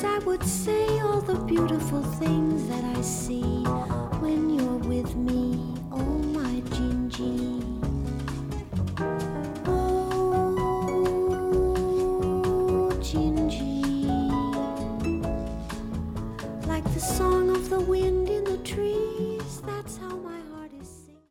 I would say all the beautiful things that I see when you're with me, oh my Gingy.